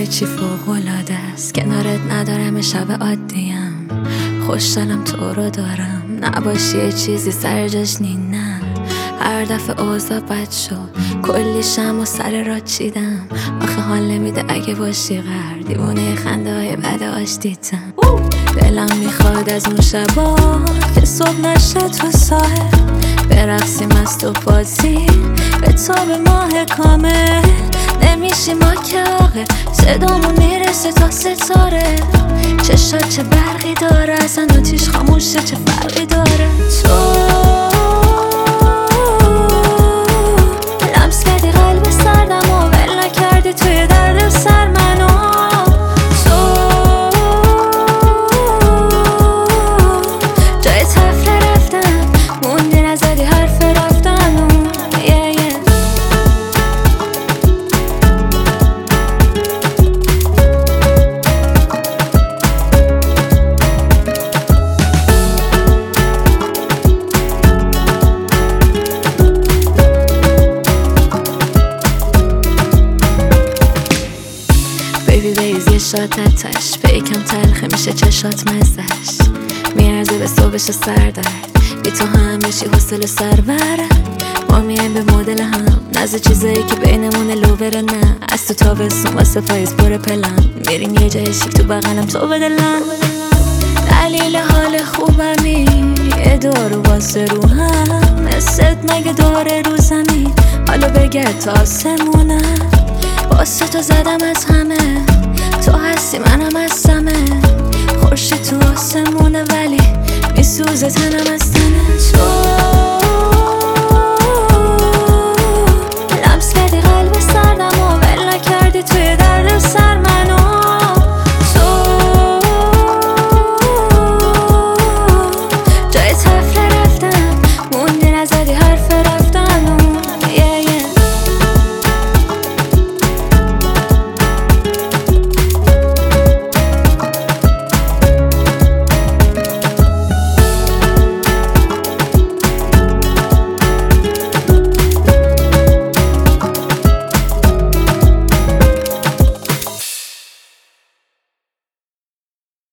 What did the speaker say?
همه چی فوق‌العاده است، کنارت ندارم شب عادیم، خوشحالم تو رو دارم، نباشی یه چیزی سر جاش نه. هر دفعه اوضاع بد شد کلی شم و سر را چیدم، آخه حال نمیده اگه باشی غر، دیوونه خنده های بد آشتیتم. دلم میخواد از اون شبا که صبح نشه تو ساحل، برقصیم از تو بازی به تاب ماه کامل، نمیشی ما که آقه صدامون میرسه تا ستاره، چشات چه برقی داره اصلا آتیش خاموشه چه فرقی داره. تو لمس کردی قلب سردم و ول نکردی توی درد سر منو، تو جای تفره رفتم موندی نزدی حرف رفتن و بیبی بیز یه شات آتش پیکم تلخه میشه چشات مزش، میارزه به صبحش سردرد، بی تو همه چی حوصله سربره، ما میایم به مدل هم نزد چیزایی که بینمونه لوبره، نه از تو تابستون واسه پاییز پر پلن، میریم یه جای شیک تو بغلم تو بدلم، دلیل حال خوبمی یه دارو واسه روحم، مثلت مگه داره رو زمین حالا بگرد تا آسمونم، واسه تو زدم از همه تو هستی منم هستمه، خورشید تو آسمونه ولی میسوزه تنم از تنه. تو